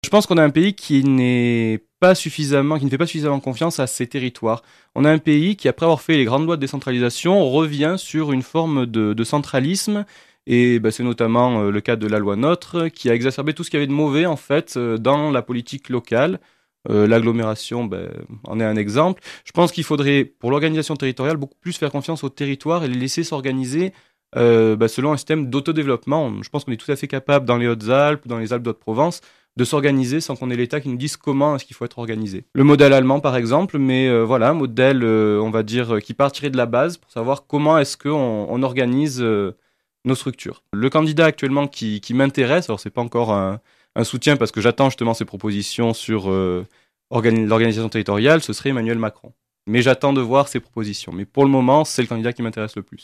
Je pense qu'on a un pays qui ne fait pas suffisamment confiance à ses territoires. On a un pays qui, après avoir fait les grandes lois de décentralisation, revient sur une forme de centralisme. Et c'est notamment le cas de la loi NOTRe, qui a exacerbé tout ce qu'il y avait de mauvais en fait dans la politique locale. L'agglomération en est un exemple. Je pense qu'il faudrait, pour l'organisation territoriale, beaucoup plus faire confiance aux territoires et les laisser s'organiser selon un système d'autodéveloppement. Je pense qu'on est tout à fait capable, dans les Hautes-Alpes, dans les Alpes d'Haute-Provence, de s'organiser sans qu'on ait l'État qui nous dise comment est-ce qu'il faut être organisé. Le modèle allemand, par exemple, mais voilà, un modèle, on va dire, qui partirait de la base pour savoir comment est-ce qu'on organise nos structures. Le candidat actuellement qui m'intéresse, alors c'est pas encore un soutien parce que j'attends justement ses propositions sur l'organisation territoriale, ce serait Emmanuel Macron. Mais j'attends de voir ses propositions. Mais pour le moment, c'est le candidat qui m'intéresse le plus.